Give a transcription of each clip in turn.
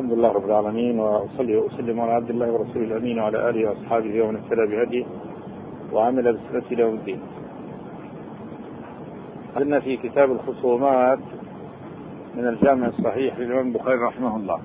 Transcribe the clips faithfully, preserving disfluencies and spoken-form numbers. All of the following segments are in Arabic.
الحمد لله رب العالمين، وأصلي وأسلم على عبد الله ورسوله الأمين وعلى آله وأصحابه ومن اهتدى بهديه وعمل بسنته إلى يوم الدين. قلنا في كتاب الخصومات من الجامع الصحيح للإمام البخاري رحمه الله.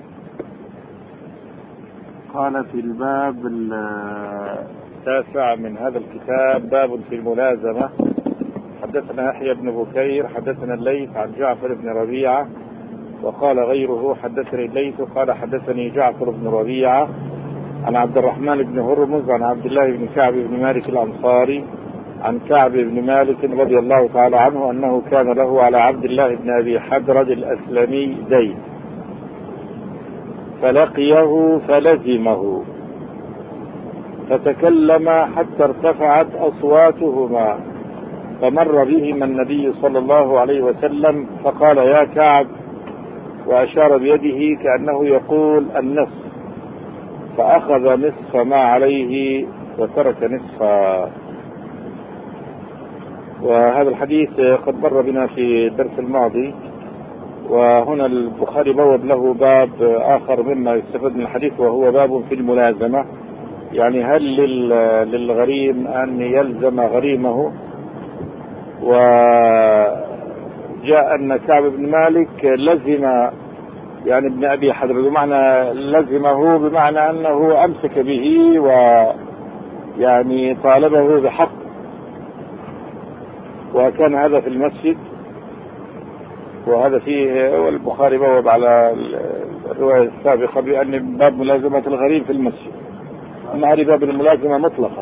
قال في الباب التاسع من هذا الكتاب: باب في الملازمة. حدثنا يحيى بن بكير حدثنا الليث عن جعفر بن ربيعة، وقال غيره: حدثني الليث قال حدثني جعفر بن ربيعة عن عبد الرحمن بن هرمز عن عبد الله بن كعب بن مالك الأنصاري عن كعب بن مالك رضي الله تعالى عنه أنه كان له على عبد الله بن أبي حدرد الأسلمي دين، فلقيه فلزمه فتكلم حتى ارتفعت أصواتهما، فمر بهما النبي صلى الله عليه وسلم فقال: يا كعب، وأشار بيده كأنه يقول النصف، فأخذ نصف ما عليه وترك نصفا. وهذا الحديث قد مر بنا في الدرس الماضي، وهنا البخاري بوب له باب آخر مما يستفاد من الحديث، وهو باب في الملازمة. يعني هل للغريم أن يلزم غريمه؟ وجاء أن كعب بن مالك لزم يعني ابن أبي حدرد، بمعنى لزمه بمعنى أنه أمسك به ويعني طالبه بحق، وكان هذا في المسجد. وهذا فيه والبخاري بوب على الرواية السابقة بأن باب ملازمة الغريم في المسجد، أما هذه باب الملازمة مطلقا.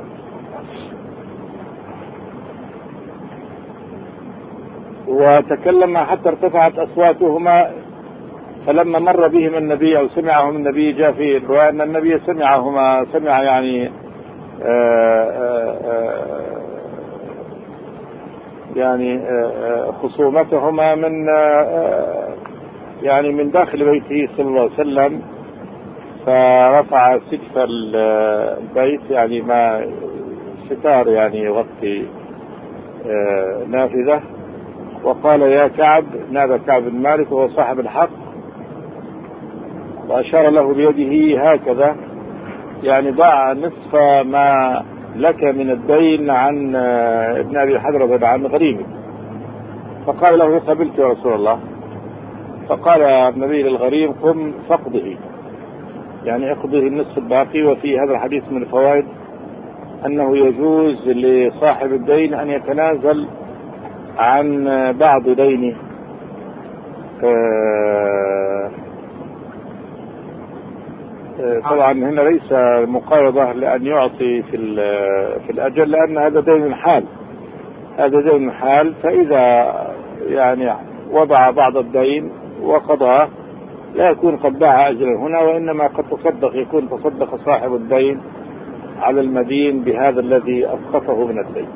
وتكلم حتى ارتفعت أصواتهما، فلما مر بهم النبي أو سمعهم النبي، جاء في الرواية أن النبي سمعهما سمع يعني آآ آآ يعني آآ خصومتهما من يعني من داخل بيته صلى الله عليه وسلم، فرفع سقف البيت، يعني ما ستار يعني يغطي نافذة، وقال: يا كعب، نادى كعب بن مالك وهو صاحب الحق، وأشار له بيده هكذا، يعني ضع نصف ما لك من الدين عن ابن أبي حدرد عن غريمك. فقال له: قبلت يا رسول الله. فقال النبي للغريم: قم فاقضه، يعني اقضه النصف الباقي. وفي هذا الحديث من الفوائد أنه يجوز لصاحب الدين أن يتنازل عن بعض دينه، طبعا هنا ليس مقايضة لأن يعطي في في الأجل، لأن هذا دين حال، هذا دين حال، فإذا يعني وضع بعض الدين وقضاه لا يكون قد باع أجلا هنا، وإنما قد تصدق، يكون تصدق صاحب الدين على المدين بهذا الذي أسقطه من الدين.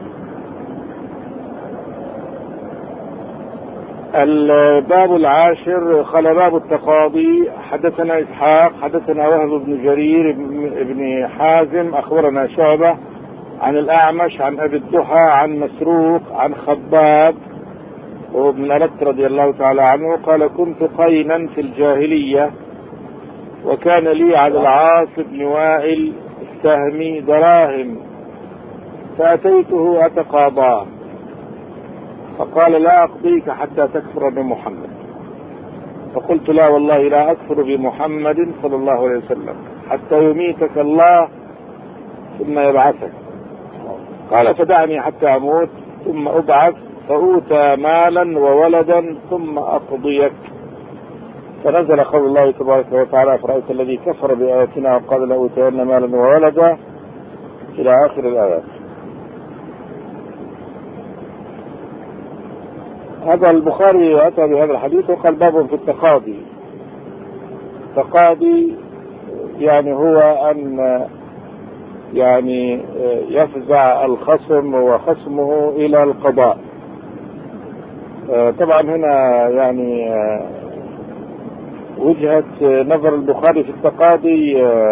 الباب العاشر: قال: باب التقاضي. حدثنا إسحاق حدثنا وهب بن جرير بن حازم أخبرنا شعبة عن الأعمش عن أبي الضحى عن مسروق عن خباب وابن أرد رضي الله تعالى عنه قال: كنت قينا في الجاهلية، وكان لي على العاص بن وائل السهمي دراهم، فأتيته أتقاضاه، فقال: لا أقضيك حتى تكفر بمحمد. فقلت: لا والله لا أكفر بمحمد صلى الله عليه وسلم حتى يميتك الله ثم يبعثك. قال: فدعني حتى أموت ثم أبعث فأوتى مالا وولدا ثم أقضيك. فنزل قول الله تبارك وتعالى: فرأيت الذي كفر بآياتنا وقال لأوتين مالا وولدا، إلى آخر الآيات. هذا البخاري أتى بهذا الحديث وقال: باب في التقاضي. التقاضي يعني هو أن يعني يفزع الخصم وخصمه إلى القضاء. طبعا هنا يعني وجهة نظر البخاري في التقاضي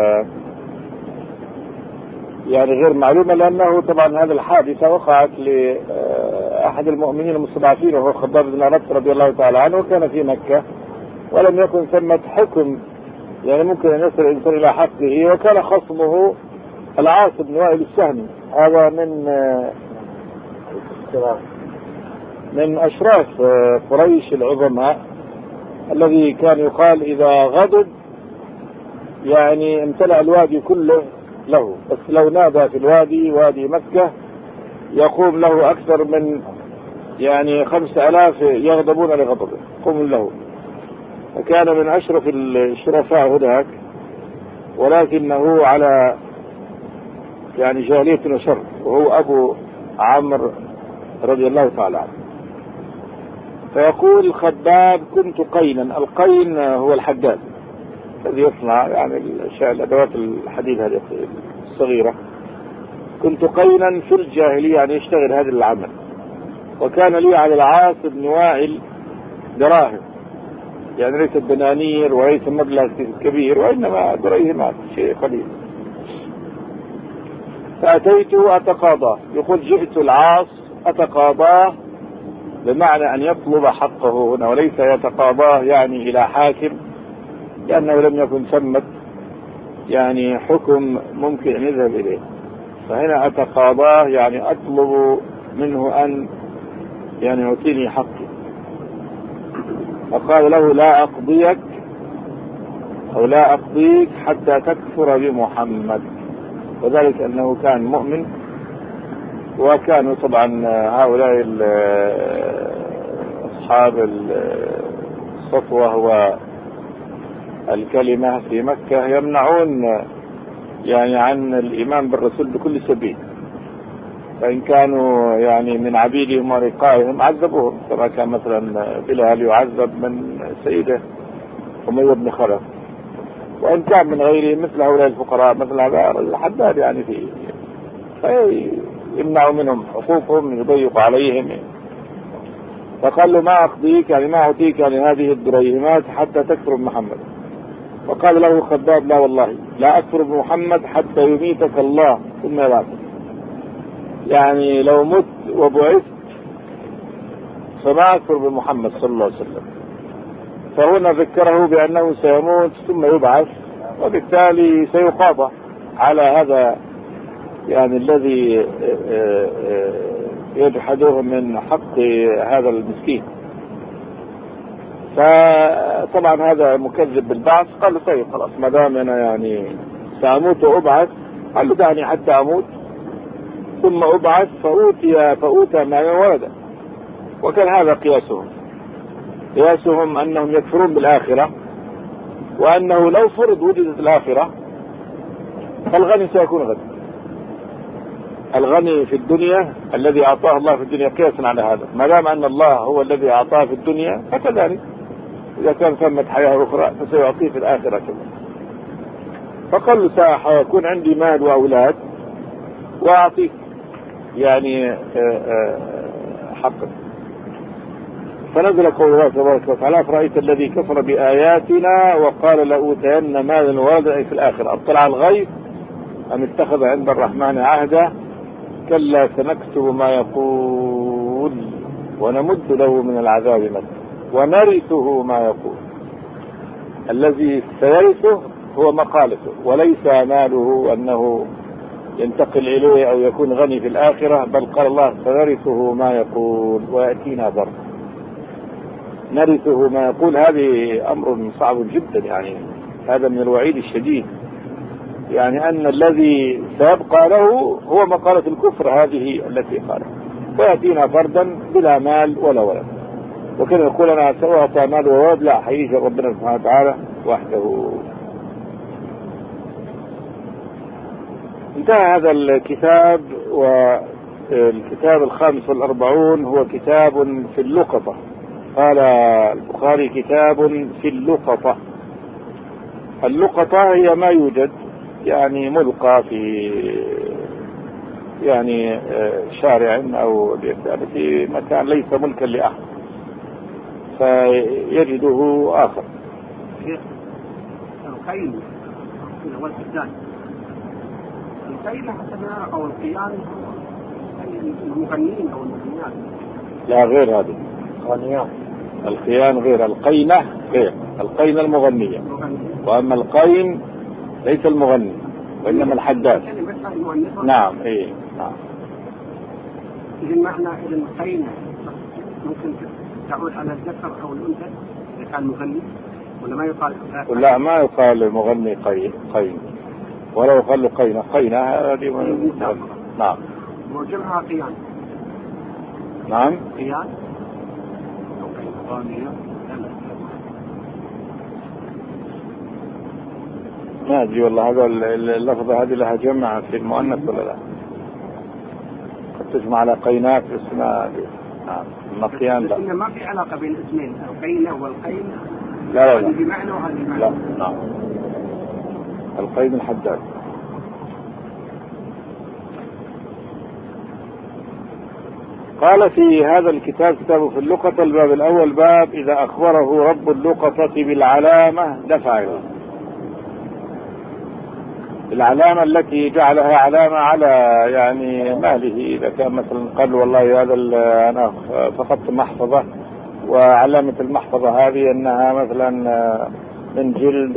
يعني غير معلومة، لأنه طبعا هذه الحادثة وقعت لأحد المؤمنين المستضعفين وهو خباب بن أرد رضي الله تعالى عنه، وكان في مكة، ولم يكن ثمة حكم يعني ممكن أن يصل الإنسان إلى حقه. وكان خصمه العاص بن وائل السهمي، هذا من من أشراف قريش العظماء، الذي كان يقال إذا غضب يعني امتلأ الوادي كله له، بس لو نادى في الوادي وادي مكة يقوم له أكثر من يعني خمسة آلاف يغضبون لغضبه قوم له. فكان من أشرف الشرفاء هناك، ولكنه على يعني جاهلية وشر، وهو أبو عمرو رضي الله تعالى عنه. فيقول خباب كنت قينا، القين هو الحداد الذي يصنع يعني الأدوات الحديد هذه الصغيرة. كنت قينا في الجاهلية يعني يشتغل هذا العمل. وكان لي على العاص بن وائل دراهم، يعني ليست دنانير وليس مبلغ كبير، وإنما دريهمات شيء قليل. فأتيت أتقاضاه، يقول جئت العاص أتقاضاه بمعنى أن يطلب حقه هنا، وليس يتقاضاه يعني إلى حاكم، لأنه لم يكن ثمة يعني حكم ممكن أن يذهب إليه. فهنا أتقاضاه يعني أطلب منه أن يعني يعطيني حقي. فقال له لا أقضيك أو لا أقضيك حتى تكفر بمحمد، وذلك أنه كان مؤمن. وكانوا طبعا هؤلاء أصحاب السطوة والكلمة في مكة يمنعون يعني عن الإيمان بالرسول بكل سبيل، فإن كانوا يعني من عبيدهم ورقائهم عذبوهم، كما كان مثلا بلال يعذب من سيده أمية بن خلف. وإن كان من غيرهم مثل هؤلاء الفقراء مثل هذا الحداد يعني فيه، فيمنعوا منهم حقوقهم، يضيق عليهم. فقال له ما أقضيك يعني ما أعطيك لهذه الدريهمات حتى تكفر بمحمد. وقال له خباب لا والله لا أكفر بمحمد حتى يميتك الله ثم يبعثك، يعني لو مت وبعثت فما أكفر بمحمد صلى الله عليه وسلم. فهنا ذكره بأنه سيموت ثم يبعث، وبالتالي سيقاضى على هذا يعني الذي يجحده من حق هذا المسكين. فطبعا هذا مكذب بالبعث. قال له طيب خلاص ما دام انا يعني سأموت وأبعث، قال له دعني حتى أموت ثم أبعث فأوتي فأوتى ما ولد. وكان هذا قياسهم قياسهم أنهم يكفرون بالآخرة، وأنه لو فرض وجدت الآخرة فالغني سيكون غني. الغني في الدنيا الذي أعطاه الله في الدنيا قياسا على هذا، ما دام أن الله هو الذي أعطاه في الدنيا فكذلك إذا كان ثمة حياة أخرى فسيعطيه في الآخرة كذلك. فقال له سيكون عندي مال وأولاد وأعطيك يعني حقا. فنزل قول الله تبارك وتعالى فرأيت الذي كفر بآياتنا وقال لأوتين مالا وولدا في الآخرة أطلع الغيب أم اتخذ عند الرحمن عهدا كلا سنكتب ما يقول ونمد له من العذاب مدا ونرثه ما يقول. الذي سيرثه هو مقالته وليس ماله أنه ينتقل إليه أو يكون غني في الآخرة، بل قال الله سنرثه ما يقول ويأتينا ضرب. نرثه ما يقول هذه أمر صعب جدا، يعني هذا من الوعيد الشديد، يعني أن الذي سيبقى له هو مقالة الكفر هذه التي قالها، ويأتينا فردا بلا مال ولا ولد. وكان يقول أنا سأعطى مال وولد، لا حقيقة ربنا سبحانه وتعالى وحده. انتهى هذا الكتاب. والكتاب الخامس والأربعون هو كتاب في اللقطة. قال البخاري كتاب في اللقطة. اللقطة هي ما يوجد يعني ملقى في يعني شارع أو في مكان ليس ملكا لأحد فيجده آخر. الخيل والحداد الخيل حسنا أو القيان المغنيين أو المغنيات. لا غير هذه غنيات. الخيان غير، القينة غير. القين المغنية، وأما القين ليس المغني وإنما الحداد. نعم إيه نعم. إذا معنى إذا القين ممكن تعود على الذكر أو الأنثى إذا كان مغني ولا ما يقال؟ لا ما يقال المغني قين قين ولا يقال له قينة قينة هذه. نعم. وجمعها قيان. نعم. قيان. ما أدري والله هذا اللفظة هذه لها جمع في المؤنث ولا لا؟ قد تجمع على قينات اسمها. نعم. النقيان لا. لكن ما في علاقة بين الاسمين القينة والقين. لا لا لا. بمعنى وهذه بمعنى. لا نعم. القين الحداد. قال في هذا الكتاب كتاب في اللقطة الباب الأول باب إذا أخبره رب اللقطة بالعلامة دفع له. العلامة التي جعلها علامة على يعني ماله، إذا كان مثلا قال والله هذا أنا فقدت محفظة وعلامة المحفظة هذه أنها مثلا من جلد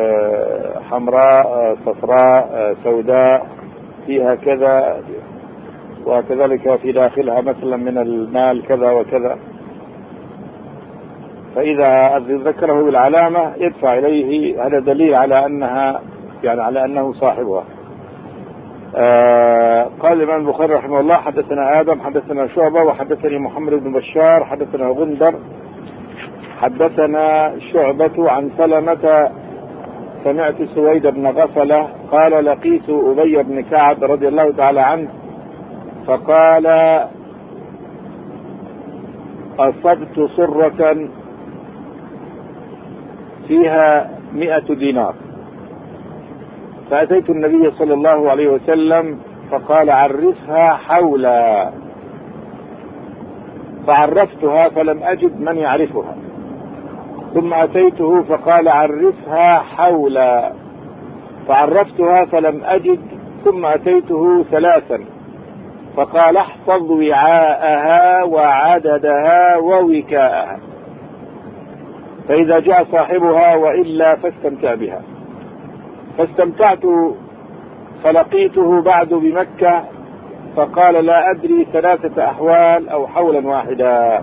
حمراء صفراء سوداء فيها كذا وكذلك في داخلها مثلا من المال كذا وكذا، فإذا ذكره بالعلامة يدفع إليه. هذا دليل على أنها يعني على أنه صاحبها. آه قال الإمام البخاري رحمه الله حدثنا آدم حدثنا شعبة وحدثني محمد بن بشار حدثنا غندر حدثنا شعبة عن سلمة سمعت سويد بن غفلة قال لقيت أبي بن كعب رضي الله تعالى عنه فقال أصبت صرة فيها مئة دينار فأتيت النبي صلى الله عليه وسلم فقال عرفها حولا، فعرفتها فلم أجد من يعرفها، ثم أتيته فقال عرفها حولا، فعرفتها فلم أجد، ثم أتيته ثلاثا فقال احفظ وعاءها وعددها ووكاءها، فإذا جاء صاحبها وإلا فاستمتع بها. فاستمتعت فلقيته بعد بمكة فقال لا أدري ثلاثة أحوال أو حولا واحدا.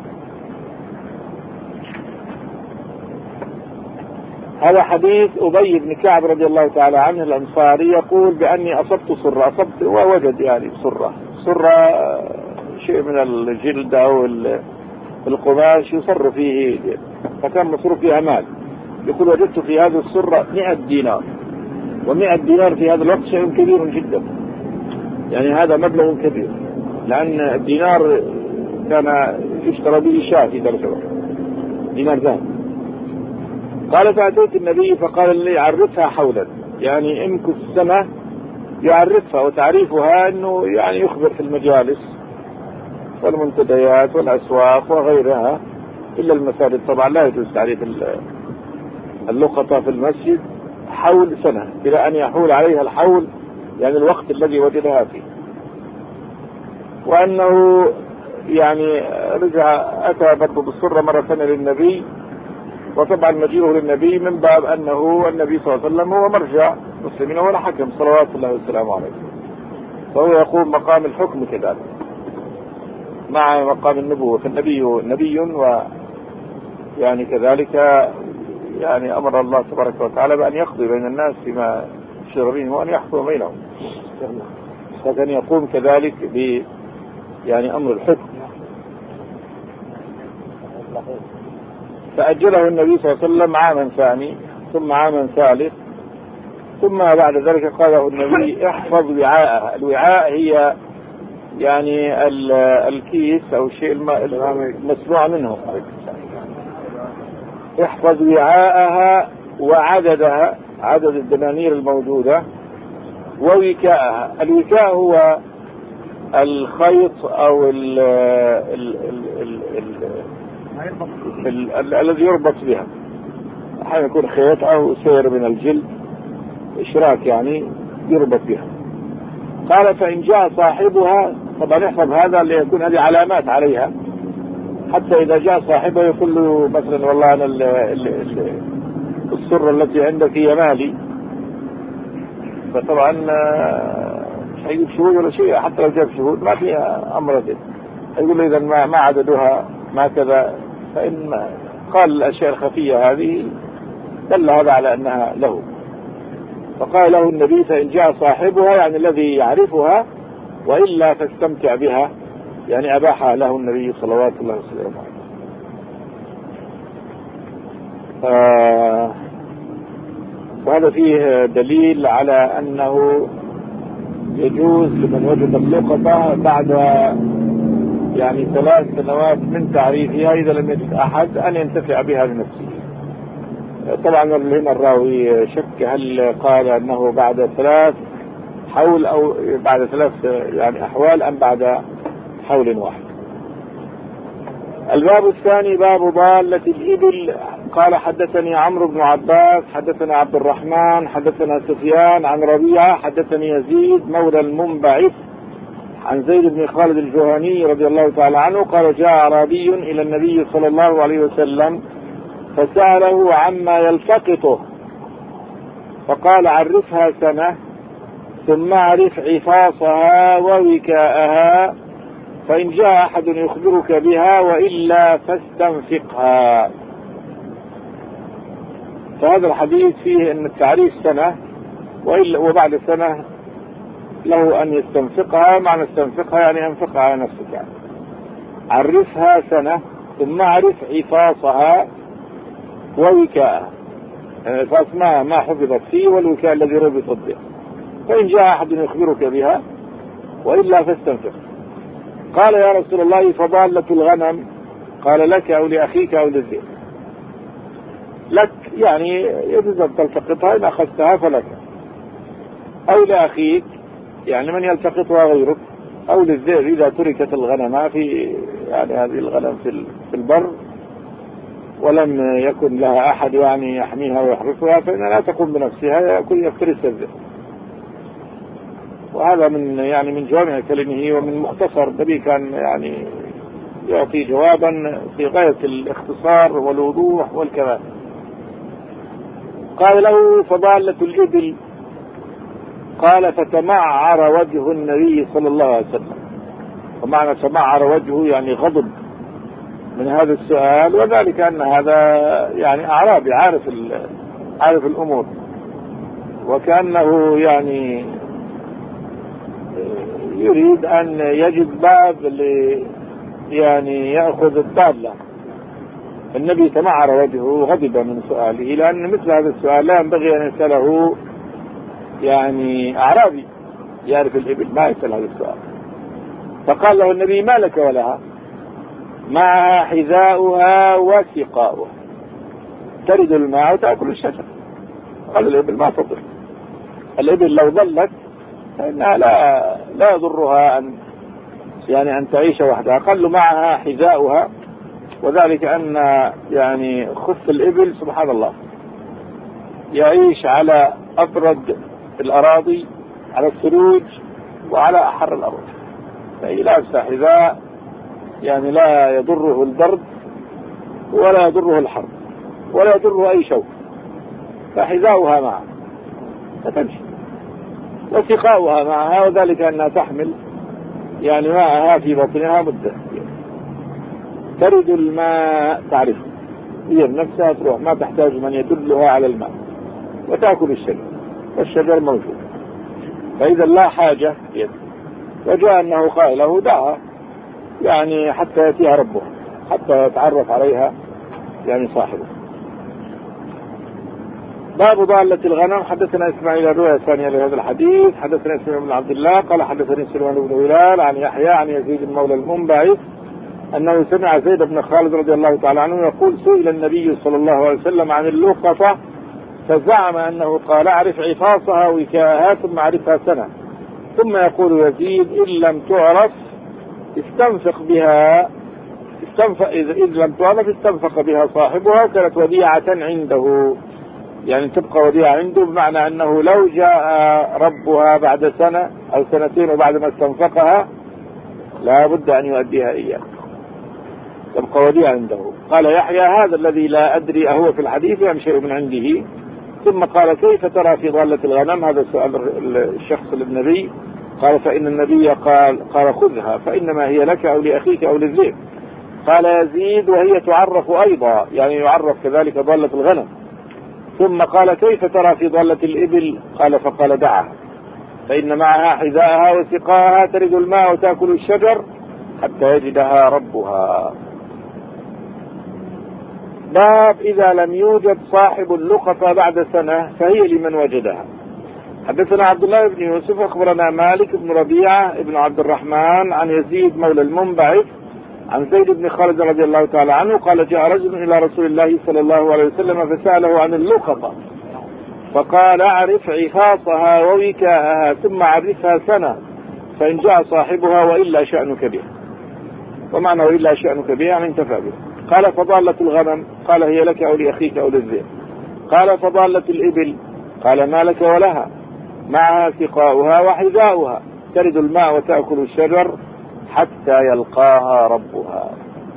هذا حديث أبي بن كعب رضي الله تعالى عنه الأنصاري يقول بأني أصبت صرة، أصبت ووجد يعني صرة صرة شيء من الجلد أو القماش يصر فيه، فكان مصروف فيها مال. يقول وجدت في هذه الصرة مئة دينار، ومئة دينار في هذا الوقت شيء كبير جدا، يعني هذا مبلغ كبير، لأن الدينار كان يشترى به شاة في ذلك الوقت، دينار ذهب. قال فأتيت النبي فقال لي عرفها حولا، يعني امكث سنة يعرفها، وتعريفها أنه يعني يخبر في المجالس والمنتديات والأسواق وغيرها، إلا المساجد طبعا لا يجوز تعريف اللقطة في المسجد حول سنة إلى أن يحول عليها الحول، يعني الوقت الذي وجدها فيه. وأنه يعني رجع أتى برضو بالصرة مرة ثانية للنبي، وطبعا مجيئه للنبي من باب أنه النبي صلى الله عليه وسلم هو مرجع مسلمين ولا حكم صلوات الله والسلام عليه، فهو يقوم مقام الحكم كذلك مع مقام النبوة، فالنبي نبي و يعني كذلك يعني أمر الله تبارك وتعالى بأن يقضي بين الناس فيما شر بينهم وأن يحكم بينهم، فكان يقوم كذلك ب يعني أمر الحكم. فأجله النبي صلى الله عليه وسلم عاما ثاني ثم عاما ثالث، ثم بعد ذلك قاله النبي احفظ وعاءها. الوعاء هي يعني الكيس أو الشيء المصنوع منه، احفظ وعاءها وعددها، عدد الدنانير الموجودة، ووكاءها. الوكاء هو الخيط أو ال ال ال ال ال الذي يربط بها، أحيانا يكون خيط أو سير من الجلد إشراك يعني يربط بها. قال فإن جاء صاحبها، طبعا احفظ هذا ليكون هذه علامات عليها، حتى إذا جاء صاحبها يقول له مثلا والله أنا ال ال ال السرة التي عندك هي مالي، فطبعا مش هيجيب شهود ولا شيء، حتى لو جاب شهود ما فيها أمر ذلك. يقول إذا ما ما عددها ما كذا، فإن قال الأشياء الخفية هذه دل هذا على أنها له. فقال له النبي فإن جاء صاحبها يعني الذي يعرفها وإلا فاستمتع بها، يعني أباحها له النبي صلوات الله وسلامه عليه. آه وهذا فيه دليل على أنه يجوز لمن وجد اللقطة بعد يعني ثلاث سنوات من تعريفها إذا لم يجد أحد أن ينتفع بها لنفسه. طبعا هنا الراوي شك هل قال أنه بعد ثلاث حول أو بعد ثلاث يعني أحوال أم بعد حول واحد. الباب الثاني باب ضالة الإبل. قال حدثني عمرو بن عباس حدثنا عبد الرحمن حدثنا سفيان عن ربيعة حدثني يزيد مولى المنبعث عن زيد بن خالد الجهني رضي الله تعالى عنه قال جاء أعرابي إلى النبي صلى الله عليه وسلم فسأله عما يلتقطه فقال عرفها سنة ثم اعرف عفاصها ووكاءها فإن جاء أحد يخبرك بها وإلا فاستنفقها. فهذا الحديث فيه أن التعريف سنة وإلا وبعد سنة له أن يستنفقها. معنى استنفقها يعني أنفقها على نفسك، يعني عرفها سنة ثم اعرف عفاصها ووكاءها. العفاص ما ما حفظت فيه والوكاء الذي ربطت به. فإن جاء أحد يخبرك بها وإلا فاستنفق. قال يا رسول الله فضالة الغنم؟ قال لك أو لأخيك أو للذئب. لك يعني يجوز أن تلتقطها إن أخذتها فلك، أو لأخيك يعني من يلتقطها غيرك، أو للذئب إذا تركت الغنم في يعني هذه الغنم في البر ولم يكن لها أحد يعني يحميها ويحرسها فإنها لا تقوم بنفسها، يكون يفترس الذئب. وهذا من يعني من جوامع كلمه ومن مختصر النبي، كان يعني يعطي جوابا في غاية الاختصار والوضوح والكمال. قال له فضالة الإبل؟ قال فتمعر وجه النبي صلى الله عليه وسلم. ومعنى تمعر وجهه يعني غضب من هذا السؤال، وذلك أن هذا يعني أعرابي عارف عارف الأمور، وكأنه يعني يريد أن يجد باب اللي يعني يأخذ الضالة. النبي تمعر وجهه غضب من سؤاله، لأن مثل هذا السؤال لا ينبغي أن يسأله يعني أعرابي يعرف الإبل، ما يسأل هذا السؤال. فقال له النبي ما لك ولها؟ معها حذاؤها وسقاؤها ترد الماء وتأكل الشجر. قال الإبل ما تضر، الإبل لو ضلت فإنها لا لا يضرها أن يعني أن تعيش وحدها. قال له معها حذاؤها، وذلك أن يعني خف الإبل سبحان الله يعيش على أبرد الأراضي، على الثلوج وعلى أحر الأرض، فهي لابسة حذاء يعني لا يضره البرد ولا يضره الحر ولا يضره أي شوك، فحذاؤها معها فتمشي، وسقاؤها معها، وذلك أنها تحمل يعني ماءها في بطنها مدة ترد الماء، تعرف هي نفسها تروح ما تحتاج من يدلها على الماء، وتأكل الشجر والشجر موجود. فإذا لا حاجة يد. وجاء أنه قال له دعها يعني حتى يأتيها ربها، حتى يتعرف عليها يعني صاحبه. باب ضالة الغنم. حدثنا إسماعيل الرواية الثانية لهذا الحديث. حدثنا إسماعيل بن عبد الله قال حدثني سليمان بن هلال عن يحيى عن يزيد المولى المنبعث أنه سمع زيد بن خالد رضي الله تعالى عنه يقول سئل النبي صلى الله عليه وسلم عن اللقطة فزعم أنه قال اعرف عفاصها وكاءها ثم اعرفها سنة، ثم يقول يزيد إن لم تعرف استنفق بها استنفق إذ لم تعرف استنفق بها صاحبها، كانت وديعة عنده، يعني تبقى وديعة عنده، بمعنى أنه لو جاء ربها بعد سنة أو سنتين وبعد ما استنفقها لا بد أن يؤديها إياه. تبقى وديعة عنده. قال يحيى هذا الذي لا أدري أهو في الحديث أم شيء من عنده. ثم قال كيف ترى في ضالة الغنم؟ هذا سؤال الشخص للنبي. قال فإن النبي قال قال خذها فإنما هي لك أو لأخيك أو للذئب. قال يزيد وهي تعرف أيضا، يعني يعرف كذلك ضالة الغنم. ثم قال كيف ترى في ضالة الإبل؟ قال فقال دعها فإن معها حذاءها وسقاها ترد الماء وتأكل الشجر حتى يجدها ربها. باب إذا لم يوجد صاحب اللقطة بعد سنة فهي لمن وجدها. حدثنا عبد الله بن يوسف أخبرنا مالك بن ربيعة بن عبد الرحمن عن يزيد مولى المنبعث عن زيد بن خالد رضي الله تعالى عنه قال جاء رجل إلى رسول الله صلى الله عليه وسلم فسأله عن اللقطة فقال اعرف عفاصها ووكاءها ثم عرفها سنة فإن جاء صاحبها وإلا شأنك بها. ومعنى وإلا شأنك بها يعني انتفى بها. قال فضالة الغنم؟ قال هي لك أو لأخيك أو للذئب. قال فضالة الإبل؟ قال ما لك ولها معها سقاؤها وحذاؤها ترد الماء وتأكل الشجر حتى يلقاها ربها.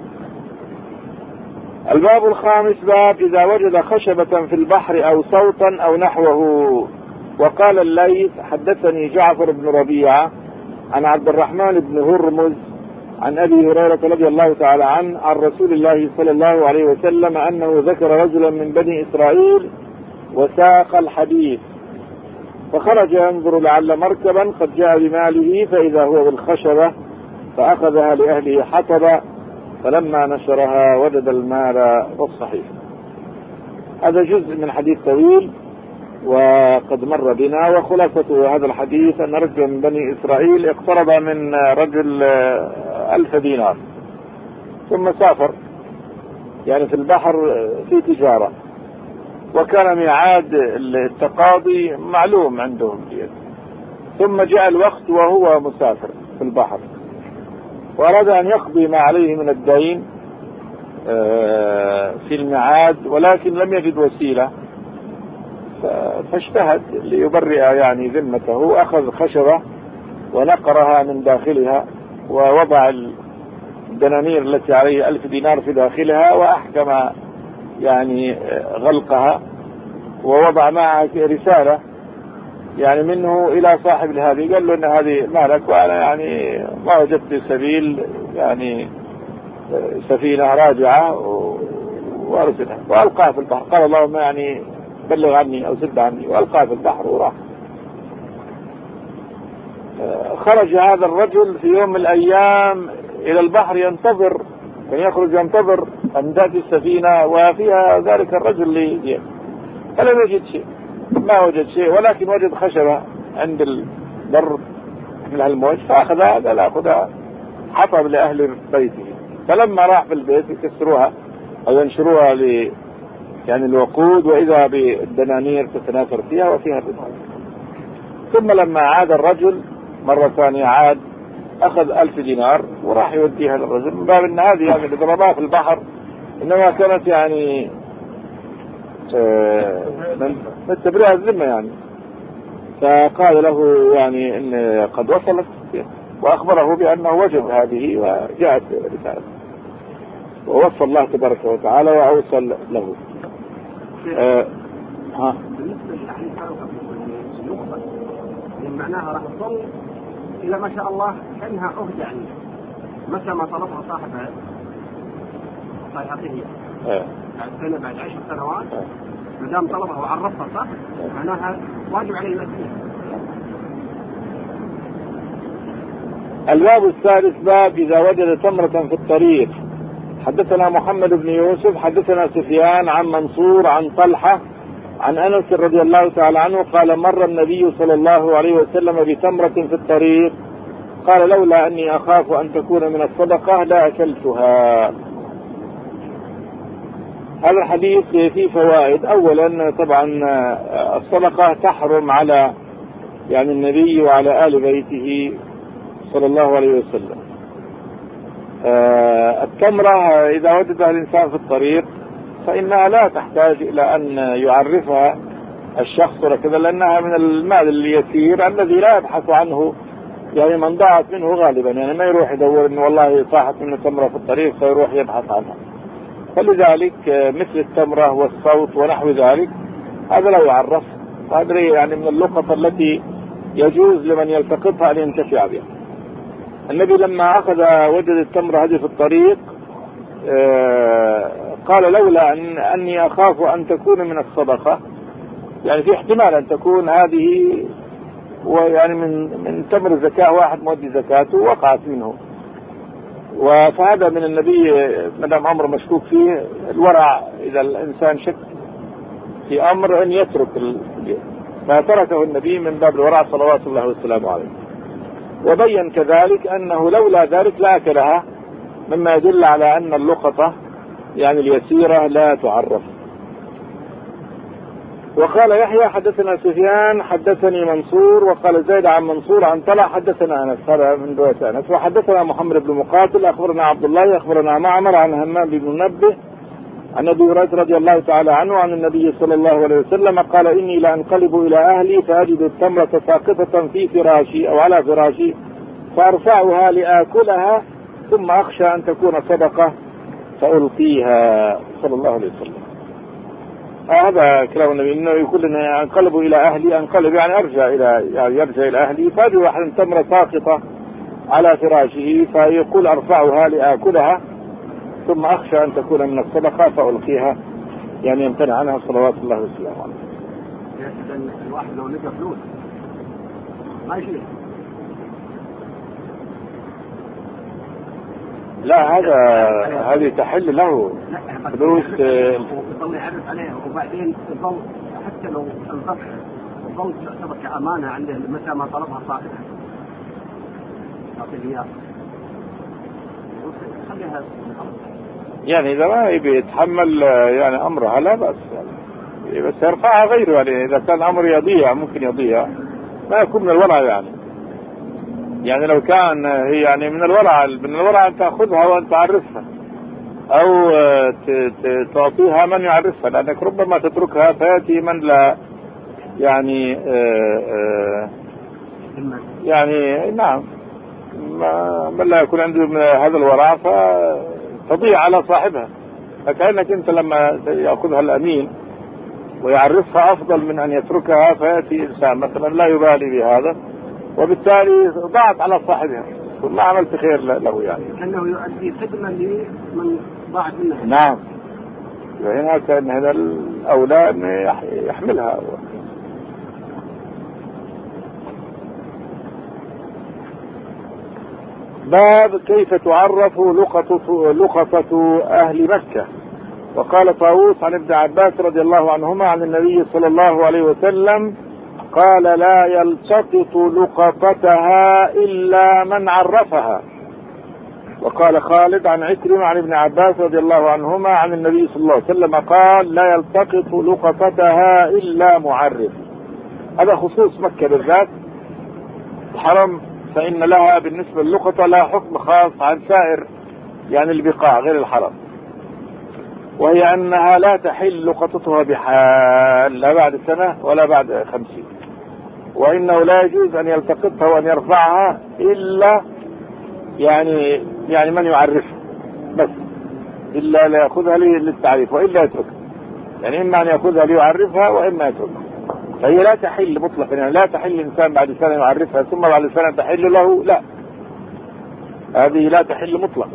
الباب الخامس باب إذا وجد خشبة في البحر أو صوتا أو نحوه. وقال الليث حدثني جعفر بن ربيعة عن عبد الرحمن بن هرمز عن أبي هريرة رضي الله تعالى عنه عن رسول الله صلى الله عليه وسلم أنه ذكر رجلا من بني إسرائيل وساق الحديث فخرج ينظر لعل مركبا قد جاء بماله فإذا هو بالخشبة فأخذها لأهله حطبا فلما نشرها وجد المال والصحيح. هذا جزء من حديث طويل وقد مر بنا. وخلاصة هذا الحديث أن رجل من بني إسرائيل اقترض من رجل ألف دينار ثم سافر يعني في البحر في تجارة وكان ميعاد التقاضي معلوم عندهم ثم جاء الوقت وهو مسافر في البحر وأراد أن يقضي ما عليه من الدين في الميعاد ولكن لم يجد وسيلة فاجتهد ليبرئ يعني ذمته. أخذ خشبة ونقرها من داخلها ووضع الدنانير التي عليه ألف دينار في داخلها وأحكم يعني غلقها ووضع معها رسالة يعني منه إلى صاحب هذه قال له إن هذه مالك وأنا يعني ما وجدت سبيل يعني سفينة راجعة وأرسلها وألقاها في البحر. قال اللهم يعني بلغ عني أو سد عني وألقاها في البحر وراح. خرج هذا الرجل في يوم من الأيام إلى البحر ينتظر كان يخرج ينتظر أن تأتي السفينة وفيها ذلك الرجل لي فلم يجد شيء ما وجد شيء ولكن وجد خشبة عند البر من الموج فأخذها قال أخذها حطب لأهل بيته. فلما راح في البيت يكسروها أو ينشروها ل يعني الوقود وإذا بالدنانير تتناثر فيها وفيها الربح. ثم لما عاد الرجل مرة ثانية عاد أخذ ألف دينار وراح يوديها للرجل من باب أن هذه يعني اللي ضربها في البحر إنما كانت يعني من تبرئها الذمة يعني. فقال له يعني إن قد وصلت وأخبره بأنه وجد هذه وجاءت رسالة ووصل الله تبارك وتعالى وأوصل له. آه ها بالنسبة للحديث النقطة معناها راح تصل إلى ما شاء الله كأنها عهد يعني متى ما طلبها صاحبها صيحته آه. بعد سنة بعد عشر سنوات ما دام طلبها وعرفها صح معناها واجب عليه يؤديها. الباب الثالث باب إذا وجد تمرة في الطريق. حدثنا محمد بن يوسف حدثنا سفيان عن منصور عن طلحة عن أنس رضي الله تعالى عنه قال مر النبي صلى الله عليه وسلم بتمرة في الطريق قال لولا أني أخاف أن تكون من الصدقة لا أكلتها. هذا الحديث فيه فوائد. أولا طبعا الصدقة تحرم على يعني النبي وعلى آل بيته صلى الله عليه وسلم. آه التمرة إذا وجدها الإنسان في الطريق فإنها لا تحتاج إلى أن يعرفها الشخص وكذا لأنها من المال اليسير الذي لا يبحث عنه يعني من ضاعت منه غالبا، يعني ما يروح يدور إنه والله صاحت منه تمرة في الطريق فيروح يبحث عنها. فلذلك مثل التمرة والصوت ونحو ذلك هذا لا يعرف، هذا يعني من اللقط التي يجوز لمن يلتقطها أن ينتفع بها. النبي لما أخذ وجد التمرة هذه في الطريق قال لولا أن أني أخاف أن تكون من الصدقة، يعني في احتمال أن تكون هذه ويعني من من تمر زكاة واحد مودي زكاته وقعت منه. وفهذا من النبي مدام أمر مشكوك فيه الورع، إذا الإنسان شك في أمر أن يترك، فتركه النبي من باب الورع صلوات الله والسلام عليه. وبين كذلك أنه لولا ذلك لا أكلها، مما يدل على أن اللقطة يعني اليسيرة لا تعرف. وقال يحيى حدثنا سفيان حدثني منصور، وقال زيد عن منصور عن طلع حدثنا أنس، هذا من رواية أنس. وحدثنا محمد بن مقاتل أخبرنا عبد الله أخبرنا معمر عن همام بن منبه عن أبي هريرة رضي الله تعالى عنه عن النبي صلى الله عليه وسلم قال إني لأنقلب إلى أهلي فأجد التمرة ساقطة في فراشي أو على فراشي فأرفعها لآكلها ثم أخشى أن تكون صدقة فألقيها صلى الله عليه وسلم. هذا كلام النبي إنه يقول إنه أنقلب إلى أهلي، أنقلب يعني أرجع إلى يعني يرجع إلى أهلي، فأجد واحد تمرة ساقطة على فراشه فيقول أرفعها لآكلها ثم أخشى أن تكون من الصدقة فألقيها، يعني يمتنع عنها صلوات الله وسلامه عليه. الواحد لو لقى فلوس ما يشيل. لا هذا هذه تحل له فلوس يضل يعرف عليها، وبعدين يضل حتى لو الضبط الضبط تعتبر كأمانة عنده متى ما طلبها صاحبها يعطيه إياه خليها. يعني إذا ما يبي يتحمل يعني أمرها لا بأس، يعني بس يرفعها غيره، يعني إذا كان أمر يضيع ممكن يضيع ما يكون من الورع. يعني يعني لو كان هي يعني من الورع من الورع أن تأخذها وأن تعرفها أو تعطيها من يعرفها، لأنك ربما تتركها فيأتي من لا يعني آآ آآ يعني نعم من لا يكون عنده هذا الورع فتضيع على صاحبها. فكأنك أنت لما يأخذها الأمين ويعرفها أفضل من أن يتركها فيأتي إنسان مثلا لا يبالي بهذا وبالتالي ضاعت على صاحبها ما عملت خير له، يعني كأنه يؤدي خدمة لمن ضاعت منها. نعم، وهنا كان هذا الأولى أن يحملها. باب كيف تعرف لقطة لقطة أهل مكة. وقال طاووس عن ابن عباس رضي الله عنهما عن النبي صلى الله عليه وسلم قال لا يلتقط لقطتها إلا من عرفها. وقال خالد عن عكرمة عن ابن عباس رضي الله عنهما عن النبي صلى الله عليه وسلم قال لا يلتقط لقطتها إلا معرف. هذا خصوص مكة بالذات، الحرم فإن لها بالنسبة للقطة لا حكم خاص عن سائر يعني البقاع غير الحرم، وهي أنها لا تحل لقطتها بحال لا بعد سنة ولا بعد خمسين، وإنه لا يجوز أن يلتقطها وأن يرفعها إلا يعني يعني من يعرفها بس، إلا لا يأخذها للتعريف وإلا يتركها، يعني إما أن يأخذها ليعرفها وإما يتركها. فهي لا تحل مطلقا، يعني لا تحل الإنسان بعد سنة يعرفها ثم بعد سنة تحل له، لا هذه لا تحل مطلقا.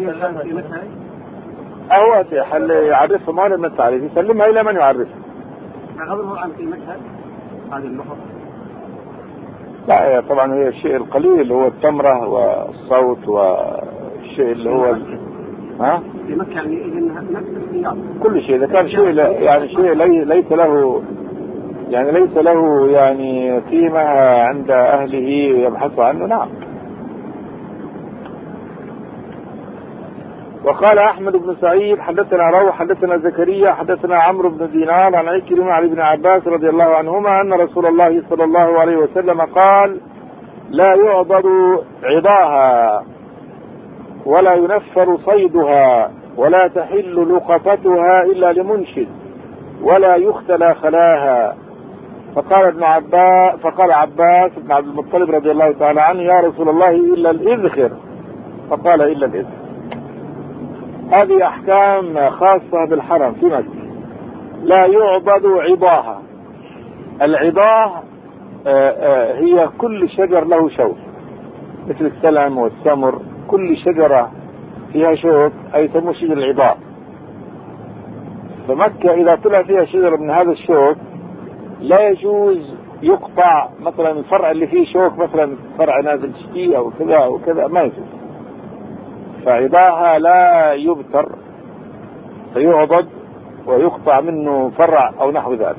أهو حل يعرفها ما من التعريف يسلمها إلى من يعرفها. غضبه عن قيمتها هذه اللقطة. لا طبعا هي الشيء القليل هو التمرة والصوت والشيء اللي هو ال... ها؟ في مكة يعني إنها كل شيء إذا كان شيء يعني شيء لي ليس له يعني ليس له يعني قيمة عند أهله يبحثوا عنه، نعم. وقال أحمد بن سعيد حدثنا روح حدثنا زكريا حدثنا عمرو بن دينار عن عكرمة عن ابن عباس رضي الله عنهما أن رسول الله صلى الله عليه وسلم قال لا يعضد عضاها ولا ينفر صيدها ولا تحل لقطتها إلا لمنشد ولا يختلى خلاها فقال ابن عباس فقال عباس بن عبد المطلب رضي الله تعالى عنه: يا رسول الله إلا الإذخر. فقال: إلا الإذخر. هذه أحكام خاصة بالحرم في مكة. لا يعبد عضاها. العضاه هي كل شجر له شوك، مثل السلم والسمر، كل شجرة فيها شوك أي يسموه شجر العضاه. فمكة إذا طلع فيها شجر من هذا الشوك لا يجوز يقطع، مثلا الفرع اللي فيه شوك مثلا فرع نازل شتي أو كذا أو كذا ما يجوز. فعضاها لا يبتر، فيعضد ويقطع منه فرع أو نحو ذلك،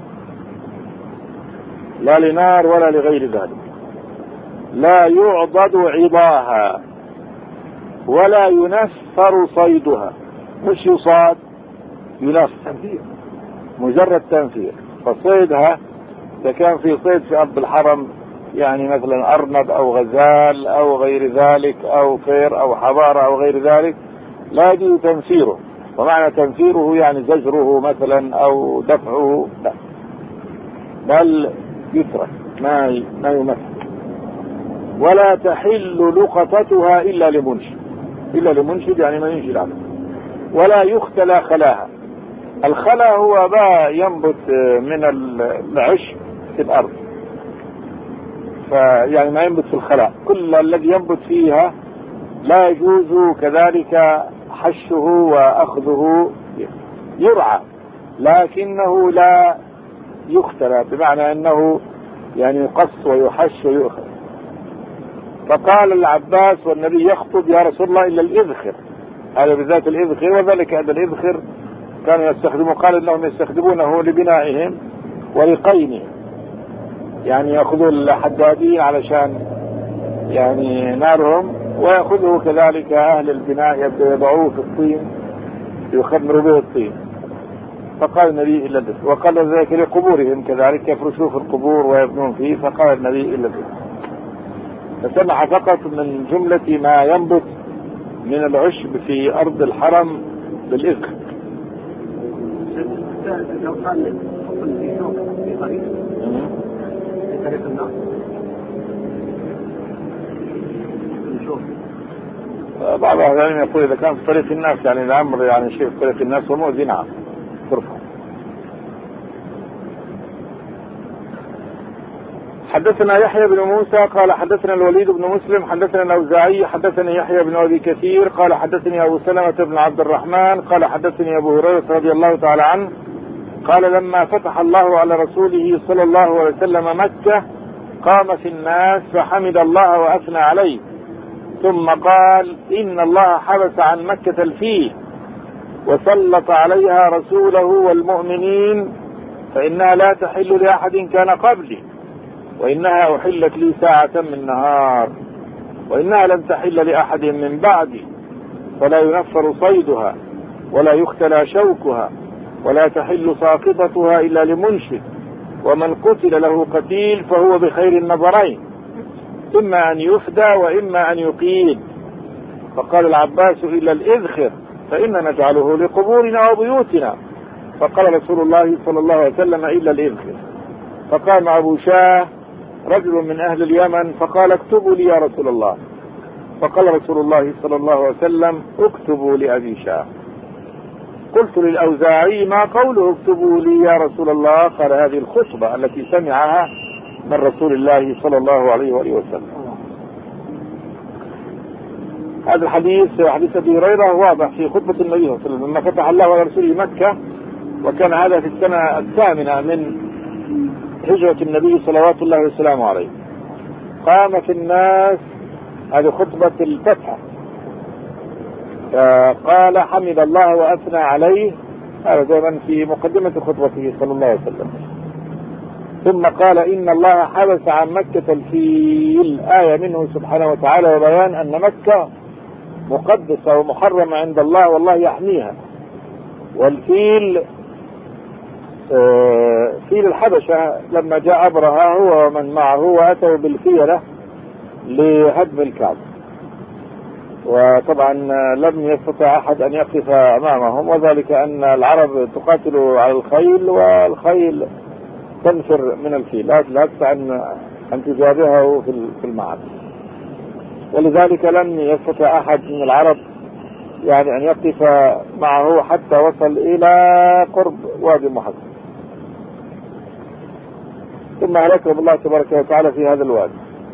لا لنار ولا لغير ذلك. لا يعضد عضاها ولا ينفر صيدها. مش يصاد، ينفر، مجرد تنفير. فصيدها إذا كان في صيد في أرض الحرم، يعني مثلا أرنب أو غزال أو غير ذلك أو فير أو حبارة أو غير ذلك، لا يجوز تنفيره. ومعنى تنفيره يعني زجره مثلا أو دفعه، لا، بل يترك، ما ما يمثل. ولا تحل لقطتها إلا لمنشد. إلا لمنشد يعني ما ينشد عنه. ولا يختلى خلاها. الخلا هو ما ينبت من العشب في الأرض، فيعني ما ينبت في الخلاء. كل الذي ينبت فيها لا يجوز كذلك حشه وأخذه. يرعى لكنه لا يختلى، بمعنى أنه يعني يقص ويحش ويؤخذ. فقال العباس والنبي يخطب: يا رسول الله إلا الإذخر. هذا بالذات الإذخر، وذلك أن الإذخر كانوا يستخدمون، قال إنهم يستخدمونه لبنائهم ولقينهم، يعني يأخذوا الحدادين علشان يعني نارهم، ويأخذه كذلك أهل البناء يضعوه في الطين يخمروا به الطين. فقال النبي إلا الإذخر. وقال ذلك لقبورهم كذلك، يفرشوه في القبور ويبنون فيه. فقال النبي إلا الإذخر. فسمح فقط من جملة ما ينبت من العشب في أرض الحرم بالإذخر. لو كان في شوك في طريق في طريق الناس نشوف بعض أهل العلم يقول إذا كان في طريق الناس يعني الأمر يعني شيء في طريق الناس ومؤذي، نعم ترفع. حدثنا يحيى بن موسى قال حدثنا الوليد بن مسلم حدثنا الأوزاعي حدثني يحيى بن أبي كثير قال حدثني أبو سلمة بن عبد الرحمن قال حدثني أبو هريرة رضي الله تعالى عنه قال: لما فتح الله على رسوله صلى الله عليه وسلم مكة قام في الناس فحمد الله وأثنى عليه، ثم قال: إن الله حبس عن مكة الفيل وسلط عليها رسوله والمؤمنين، فإنها لا تحل لأحد كان قبلي، وإنها أحلت لي ساعة من نهار، وإنها لم تحل لأحد من بعدي، فلا ينفر صيدها ولا يختلى شوكها ولا تحل ساقطتها إلا لمنشد، ومن قتل له قتيل فهو بخير النظرين، إما أن يفدى وإما أن يقيد. فقال العباس: إلا الإذخر فإن نجعله لقبورنا وبيوتنا. فقال رسول الله صلى الله عليه وسلم: إلا الإذخر. فقام أبو شاه رجل من أهل اليمن فقال: اكتبوا لي يا رسول الله. فقال رسول الله صلى الله عليه وسلم: اكتبوا لأبي شاه. قلت للأوزاعي: ما قوله اكتبوا لي يا رسول الله؟ قال: هذه الخطبة التي سمعها من رسول الله صلى الله عليه وآله وسلم. هذا الحديث حديث أبي هريرة واضح في خطبة النبي صلى الله عليه وسلم لما فتح الله على رسوله مكة، وكان هذا في السنة الثامنة من هجرة النبي صلوات الله وسلامه عليه. قام في الناس، هذه خطبة الفتح، قال: حمد الله وأثنى عليه، هذا دائما في مقدمة خطبته صلى الله عليه وسلم. ثم قال: إن الله حبس عن مكة الفيل، آية منه سبحانه وتعالى وبيان أن مكة مقدسة ومحرمة عند الله والله يحميها. والفيل فيل الحبشة لما جاء أبرهة هو ومن معه وأتوا بالفيلة لهدم الكعبة، وطبعا لم يستطع أحد أن يقف أمامهم، وذلك أن العرب تقاتل على الخيل، والخيل تنفر من الفيل، لا تدفع أن أن تجابهه في المعركة. ولذلك لم يستطع أحد من العرب يعني أن يقف معه حتى وصل إلى قرب وادي محصن، ثم هلكهم الله تبارك وتعالى في هذا الوادي.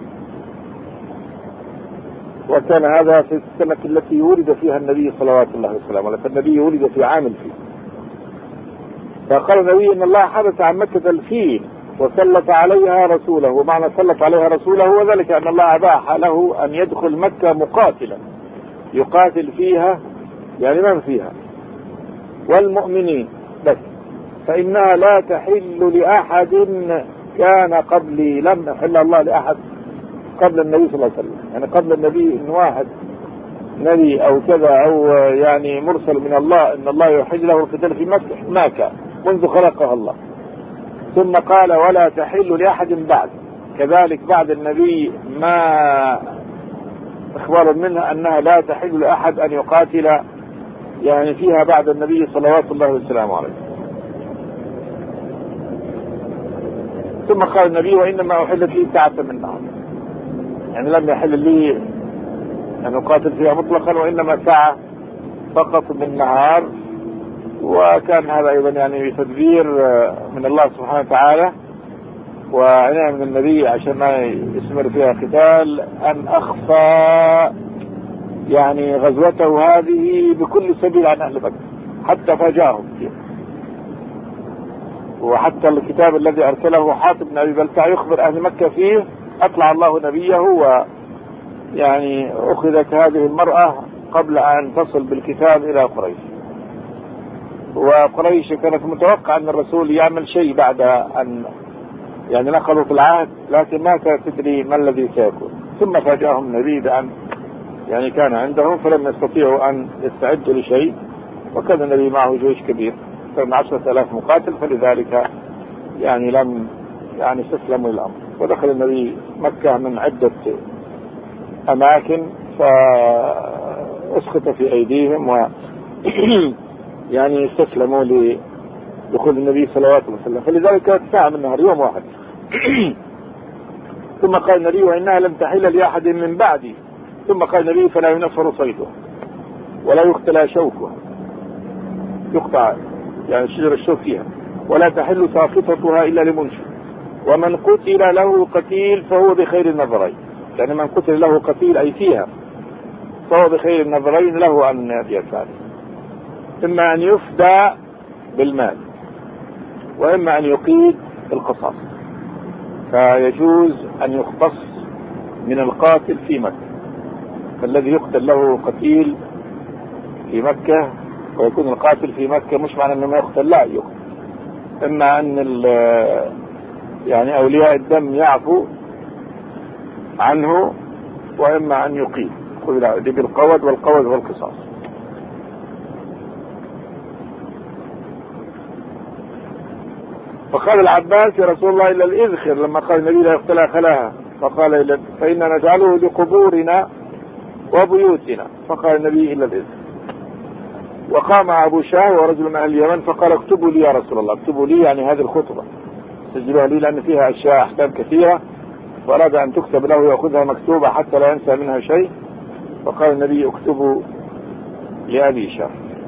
وكان هذا في السنة التي ولد فيها النبي صلوات الله وسلامه، ولكن النبي ولد في عام الفيل. فقال النبي إن الله حدث عن مكة الفيل وسلط عليها رسوله. ومعنى سلط عليها رسوله وذلك أن الله أباح له أن يدخل مكة مقاتلا يقاتل فيها يعني من فيها والمؤمنين بس، فإنها لا تحل لأحد كان قبلي، لم يحل الله لأحد قبل النبي صلى الله عليه وسلم. يعني قبل النبي إن واحد نبي أو كذا أو يعني مرسل من الله إن الله يحل له القتال في مكة ما كان منذ خلقها الله. ثم قال ولا تحل لأحد بعد، كذلك بعد النبي ما اخبار منها أنها لا تحل لأحد أن يقاتل يعني فيها بعد النبي صلوات الله وسلامه عليه. ثم قال النبي وإنما أحلت لي ساعة من نهار، يعني لم يحل لي أن أقاتل فيها مطلقا وإنما ساعة فقط من نهار. وكان هذا أيضا يعني بتدبير من الله سبحانه وتعالى وعناية من النبي عشان ما يستمر فيها قتال، أن أخفى يعني غزوته هذه بكل سبيل عن أهل بدر حتى فاجأهم فيها. وحتى الكتاب الذي أرسله حاطب بن أبي بلتع يخبر أهل مكة فيه أطلع الله نبيه، ويعني أخذت هذه المرأة قبل أن تصل بالكتاب إلى قريش. وقريش كانت متوقع أن الرسول يعمل شيء بعد أن يعني نقضوا في العهد، لكن ما كانت تدري ما الذي سيكون. ثم فاجأهم النبي بأن يعني كان عندهم فلم يستطيعوا أن يستعدوا لشيء، وكان النبي معه جيش كبير كان عشرة آلاف مقاتل، فلذلك يعني لم يعني استسلموا للأمر. ودخل النبي مكة من عدة أماكن فأسقط في أيديهم و يعني استسلموا لدخول النبي صلى الله عليه وسلم. فلذلك كانت ساعة من النهار يوم واحد. ثم قال النبي وإنها لم تحل لأحد من بعدي. ثم قال النبي فلا ينفر صيده ولا يقتل شوكه، يقطع يعني شجر الشوك فيها، ولا تحل ساقطتها إلا لمنشد، ومن قتل له قتيل فهو بخير النظرين. يعني من قتل له قتيل أي فيها فهو بخير النظرين له أن يفعل، إما أن يفدى بالمال وإما أن يقيد القصاص. فيجوز أن يختص من القاتل في مكة، فالذي يقتل له قتيل في مكة ويكون القاتل في مكة مش معنى أنه ما يقتل، لا يقتل. إما أن يعني أولياء الدم يعفو عنه وإما أن يقيد بالقود، والقود هو القصاص. فقال العباس يا رسول الله إلا الإذخر لما قال النبي لا يقتل خلاها، فقال فإننا نجعله لقبورنا وبيوتنا، فقال النبي إلا الإذخر. وقام أبو شاه ورجل من أهل اليمن فقال اكتبوا لي يا رسول الله، اكتبوا لي يعني هذه الخطبة سجلوها لي لأن فيها أشياء أحكام كثيرة، فأراد أن تكتب له يأخذها مكتوبة حتى لا ينسى منها شيء. فقال النبي اكتبوا لأبي شاه.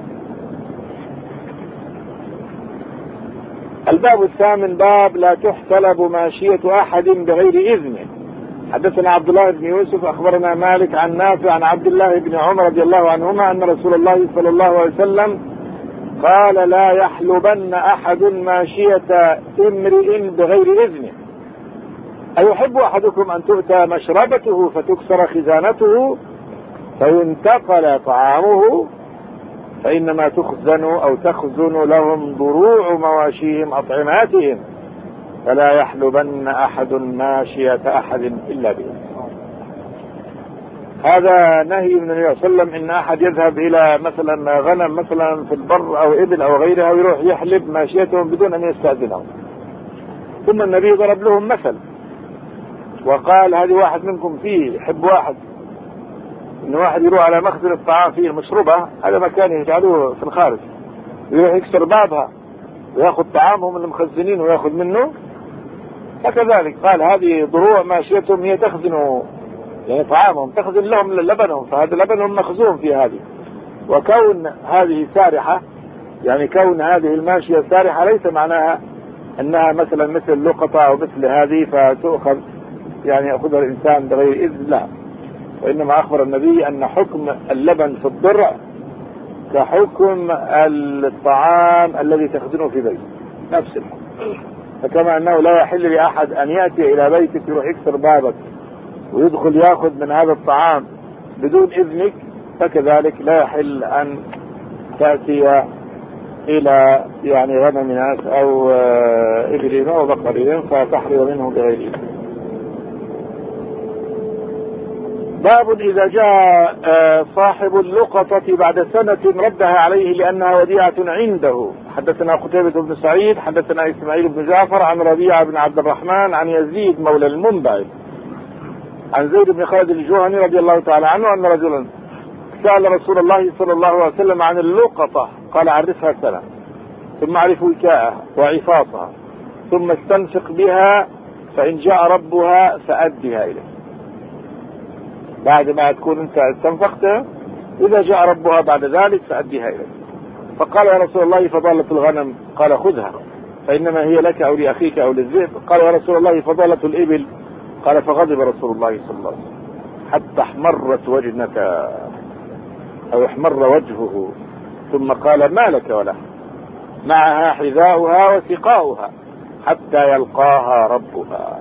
الباب الثامن باب لا تحتلب ماشية أحد بغير إذنه. حدثنا عبد الله بن يوسف أخبرنا مالك عن نافع عن عبد الله بن عمر رضي الله عنهما أن رسول الله صلى الله عليه وسلم قال لا يحلبن أحد ماشية امرئ بغير إذنه. أيحب أحدكم أن تؤتى مشربته فتكسر خزانته فينتقل طعامه فإنما تخزن أو تخزن لهم ضروع مواشيهم أطعماتهم فلا يحلبن أحد ماشية أحد إلا بإذنه. هذا نهي من النبي صلى الله عليه وسلم إن أحد يذهب إلى مثلا غنم مثلا في البر أو إبل أو غيرها ويروح يحلب ماشيتهم بدون أن يستأذنهم. ثم النبي ضرب لهم مثل وقال هذه واحد منكم فيه يحب واحد إن واحد يروح على مخزن الطعام فيه المشروبة، هذا مكان يجعلوه في الخارج، يروح يكسر بابها ويأخذ طعامهم اللي مخزنين ويأخذ منه فكذلك قال هذه ضروع ماشيتهم هي تخزن يعني طعامهم، تخزن لهم لبنهم، فهذا لبنهم مخزون في هذه. وكون هذه سارحة يعني كون هذه الماشية سارحة ليس معناها أنها مثلا مثل لقطة أو مثل هذه فتؤخذ يعني يأخذها الإنسان بغير إذن، لا. وإنما أخبر النبي أن حكم اللبن في الضرع كحكم الطعام الذي تخزنه في بيت، نفس الحكم. فكما أنه لا يحل لأحد أن يأتي إلى بيتك يروح يكسر بابك ويدخل يأخذ من هذا الطعام بدون إذنك، فكذلك لا يحل أن تأتي إلى يعني غنم ناس أو إبلهم أو بقرهم فتحرر منه بغير إذن. باب إذا جاء صاحب اللقطة بعد سنة ردها عليه لأنها وديعة عنده. حدثنا قتيبة بن سعيد حدثنا إسماعيل بن جعفر عن ربيعة بن عبد الرحمن عن يزيد مولى المنبعث عن زيد بن خالد الجهني رضي الله تعالى عنه أن رجلا سأل رسول الله صلى الله عليه وسلم عن اللقطة قال عرفها سنة ثم اعرف وكاءها وعفاصها ثم استنفق بها فإن جاء ربها فأدها إليه. بعد ما تكون انت استنفقتها إذا جاء ربها بعد ذلك فأدها إليه. فقال يا رسول الله فضالة الغنم؟ قال خذها فإنما هي لك أو لأخيك أو للذئب. قال يا رسول الله فضالة الإبل؟ قال فغضب رسول الله صلى الله عليه وسلم حتى احمرت وجنته أو احمر وجهه ثم قال ما لك ولا معها حذاؤها وسقاؤها حتى يلقاها ربها.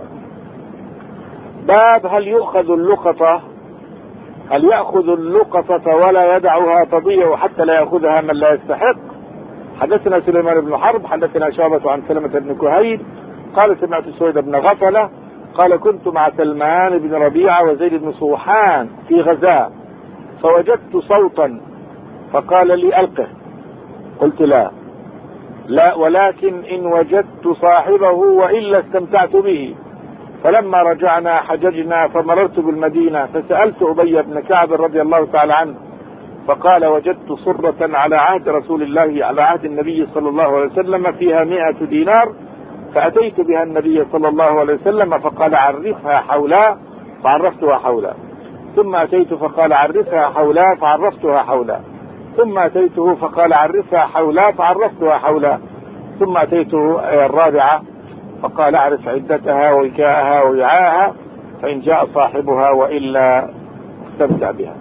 باب هل يؤخذ اللقطة هل يأخذ اللقطة ولا يدعها تضيع حتى لا يأخذها من لا يستحق. حدثنا سليمان بن حرب حدثنا شعبة عن سلمة بن كهيل قال سمعت سويد بن غفلة قال كنت مع سلمان بن ربيعة وزيد بن صوحان في غزاة فوجدت صوتا فقال لي ألقه قلت لا لا ولكن إن وجدت صاحبه وإلا استمتعت به. فلما رجعنا حججنا فمررت بالمدينة فسألت أبي بن كعب رضي الله تعالى عنه فقال وجدت صرة على عهد رسول الله على عهد النبي صلى الله عليه وسلم فيها مئة دينار فأتيت بها النبي صلى الله عليه وسلم فقال عرفها حولا فعرفتها حولا ثم أتيت فقال عرفها حولا فعرفتها حولا ثم أتيته فقال عرفها حولا فعرفتها حولا ثم أتيته الرابعة فقال أعرف عدتها ووكاءها ووعاءها فإن جاء صاحبها وإلا استمتع بها.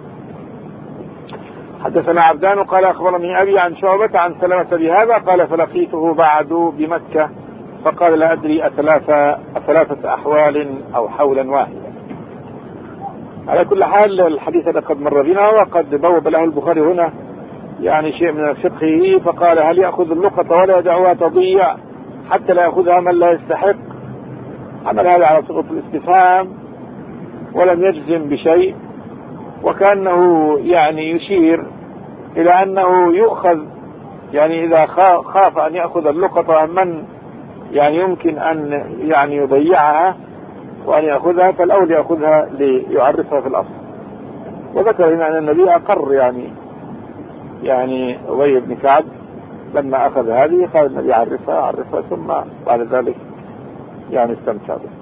حدثنا عبدان قال أخبرني أبي عن شعبة عن سلمة بهذا قال فلقيته بعد بمكة فقال لا أدري أثلاثة, أثلاثة أحوال أو حولا واحدا. على كل حال الحديث هذا قد مر بنا وقد بوب له البخاري هنا يعني شيء من فقهه فقال هل يأخذ اللقطة ولا يدعوها تضيع حتى لا يأخذها من لا يستحق. عمل هذا على صيغة الاستفهام ولم يجزم بشيء وكأنه يعني يشير إلى أنه يؤخذ يعني إذا خاف أن يأخذ اللقطة من يعني يمكن أن يعني يضيعها وأن يأخذها فالأول يأخذها ليعرفها في الأصل. وذكر هنا أن النبي أقر يعني يعني أبي بن كعب لما أخذ هذه قال النبي عرفها عرفها ثم بعد ذلك يعني استمتع به.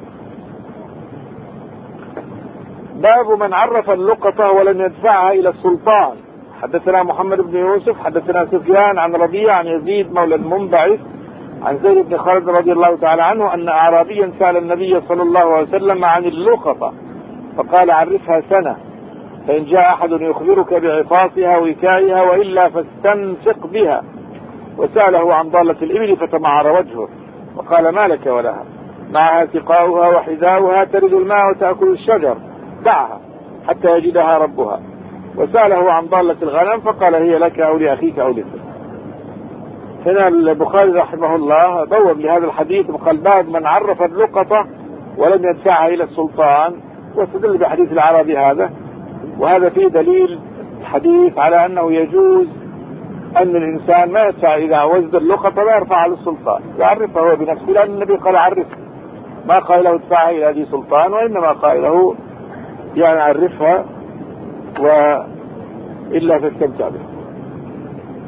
باب من عرف اللقطة ولم يدفعها إلى السلطان. حدثنا محمد بن يوسف حدثنا سفيان عن ربيع عن يزيد مولى المنبعث عن زيد بن خالد رضي الله تعالى عنه أن أعرابيا سأل النبي صلى الله عليه وسلم عن اللقطة فقال عرفها سنة فإن جاء أحد يخبرك بعفاصها وكائها وإلا فاستنفق بها. وسأله عن ضالة الإبل فتمعر وجهه وقال ما لك ولها معها سقاؤها وحذاؤها ترد الماء وتأكل الشجر دعها حتى يجدها ربها. وسأله عن ضالة الغنم فقال هي لك أو لأخيك أو للذئب. هنا البخاري رحمه الله بوب لهذا الحديث وقال باب من عرف اللقطة ولم يدفعها إلى السلطان واستدل بحديث العربي هذا. وهذا فيه دليل الحديث على أنه يجوز أن الإنسان ما يدفع إذا وزد اللقطة لا يرفعها للسلطان يعرفها هو بنفسه لأن النبي قال عرفها ما قال له ادفعها إلى ذي سلطان وإنما قال له يعني عرفها وإلا فاستمتع بها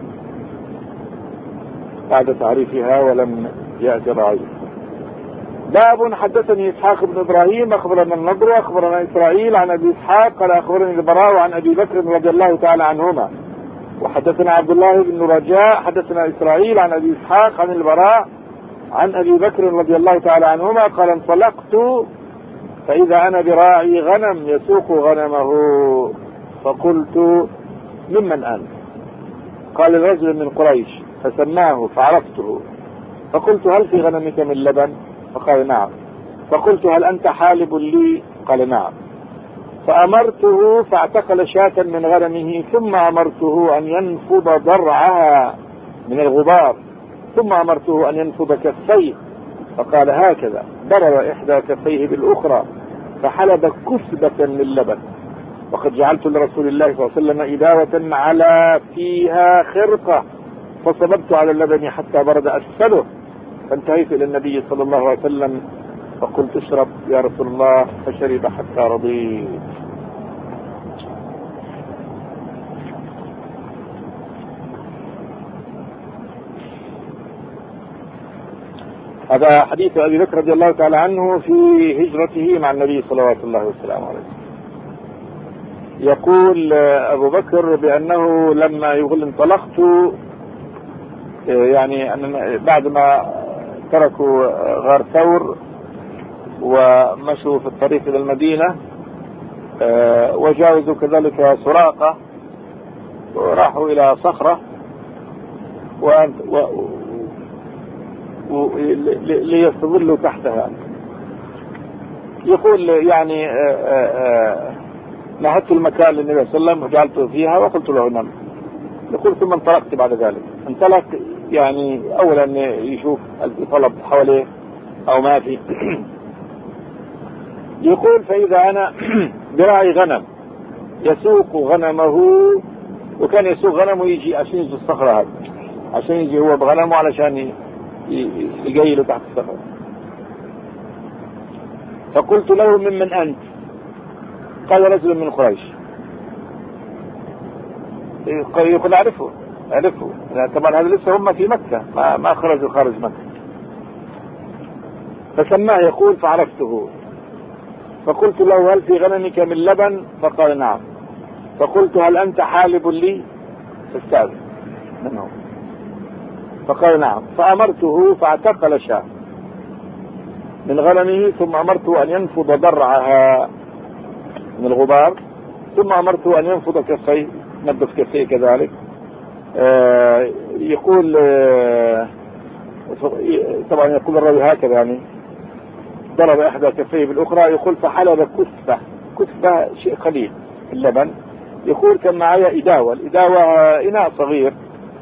بعد تعريفها ولم يأتي رعيها. باب حدثني إسحاق بن إبراهيم أخبرنا النضر أخبرنا إسرائيل عن أبي إسحاق قال أخبرني البراء عن أبي بكر رضي الله تعالى عنهما. وحدثنا عبد الله بن رجاء حدثنا إسرائيل عن أبي إسحاق عن البراء عن أبي بكر رضي الله تعالى عنهما قال انطلقت فإذا أنا براعي غنم يسوق غنمه فقلت ممن أنت؟ قال الرجل من قريش فسماه فعرفته فقلت هل في غنمك من لبن؟ فقال نعم. فقلت هل أنت حالب لي؟ قال نعم. فأمرته فاعتقل شاة من غنمه ثم أمرته أن ينفض ضرعها من الغبار ثم أمرته أن ينفض كفيه فقال هكذا ضرب إحدى كفيه بالأخرى فحلب كسبة من لبن. وقد جعلت لرسول الله صلى الله عليه وسلم إداوة على فيها خرقة فصببت على اللبن حتى برد أسفله فانتهيت إلى النبي صلى الله عليه وسلم فقلت اشرب يا رسول الله فشرب حتى رضيت. هذا حديث أبي بكر رضي الله تعالى عنه في هجرته مع النبي صلى الله عليه وسلم. يقول أبو بكر بأنه لما يقول انطلقت يعني أن بعد ما تركوا غار ثور ومشوا في الطريق إلى المدينة وجاوزوا كذلك سراقة وراحوا إلى صخرة ليستظلوا تحتها. يقول يعني نهدت المكان للنبي صلى الله عليه وسلم وجعلته فيها وقلت له نم. يقول ثم انطلقت بعد ذلك. انطلق يعني أولا يشوف الطلب حواليه أو ما في. يقول فإذا أنا براعي غنم يسوق غنمه وكان يسوق غنمه يجي عشان يجي الصخرة هذه عشان يجي هو بغنمه علشان يقيله تحت الصخرة. فقلت له ممن أنت؟ قال رجل من قريش. يقول أعرفه أعرفه طبعا هذا لسه هم في مكة ما, ما خرجوا خارج مكة. فسماه يقول فعرفته فقلت له هل في غنمك من لبن؟ فقال نعم. فقلت هل أنت حالب لي؟ فاستأذن منه فقال نعم. فأمرته فاعتقل شاة من غنمه ثم أمرته أن ينفض ضرعها من الغبار ثم أمرته أن ينفض كفيه نظف كفيه كذلك. آه يقول آه طبعا يقول الراوي هكذا يعني ضرب إحدى كفيه بالأخرى. يقول فحلب كسبة كسبة شيء قليل اللبن. يقول كان معي إداوة. الإداوة إناء صغير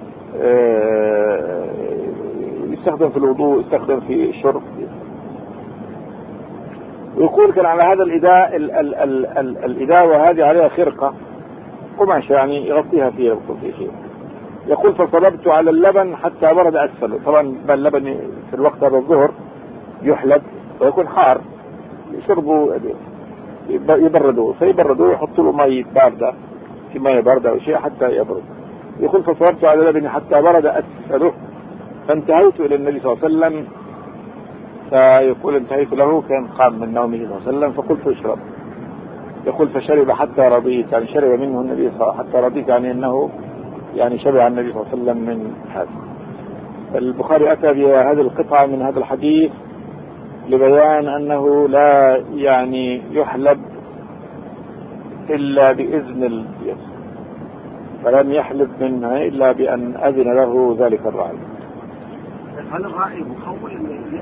آه يستخدم في الوضوء يستخدم في الشرب. ويقول كان على هذا الإداء ال ال ال ال الإداوة هذه عليها خرقة قماش يعني يغطيها فيها في شيء. يقول فصببت على اللبن حتى برد أسفله. طبعا اللبن في الوقت هذا الظهر يحلب ويكون حار يشربوا يبردوه فيبردوه يحطوا له مي باردة في مي باردة أو شيء حتى يبرد. يقول فصببت على اللبن حتى برد أسفله فانتهيت إلى النبي صلى الله عليه وسلم. فيقول انتهيت له كان قام من نومه صلى الله عليه وسلم فقلت اشرب. يقول فشرب حتى رضيت يعني شرب منه النبي صلى الله عليه وسلم حتى رضيت يعني انه يعني شبع النبي صلى الله عليه وسلم من هذا. البخاري اتى بهذه القطعة من هذا الحديث لبيان انه لا يعني يحلب الا باذن اليسر فلم يحلب منها الا بان اذن له ذلك الراعي. هل الراعي مخول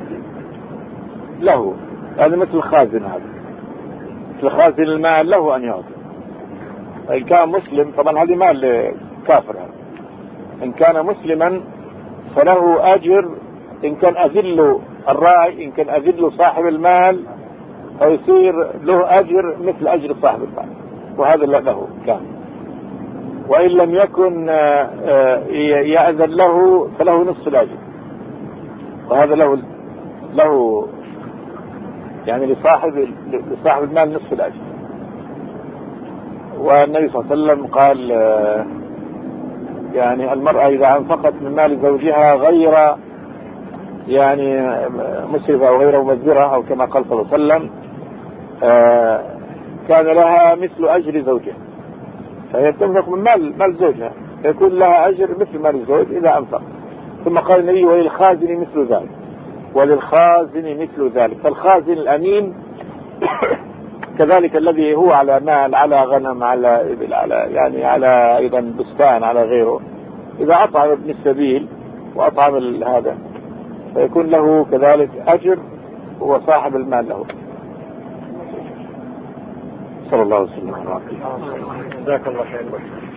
له هذا مثل الخازن هذا مثل خازن المال له أن يعطي. إن كان مسلم طبعا هذه مال كافر هذا. إن كان مسلما فله أجر إن كان أذل الراعي إن كان أذل صاحب المال فيصير له أجر مثل أجر صاحب المال وهذا له كان. وإن لم يكن يأذن له فله نصف الأجر وهذا له له يعني لصاحب لصاحب المال نصف الأجر. والنبي صلى الله عليه وسلم قال يعني المرأة إذا أنفقت من مال زوجها غير يعني مسرفة أو غير مبذرة أو كما قال صلى الله عليه وسلم آه كان لها مثل أجر زوجها، فهي تنفق من مال مال زوجها يكون لها أجر مثل مال الزوج إذا أنفق. ثم قال النبي وللخازن مثل ذلك، وللخازن مثل ذلك. فالخازن الأمين كذلك الذي هو على مال، على غنم، على إبل، على يعني على أيضا بستان، على غيره، إذا أطعم ابن السبيل وأطعم هذا فيكون له كذلك أجر، هو صاحب المال له. صلى الله عليه وسلم. جزاك الله خير.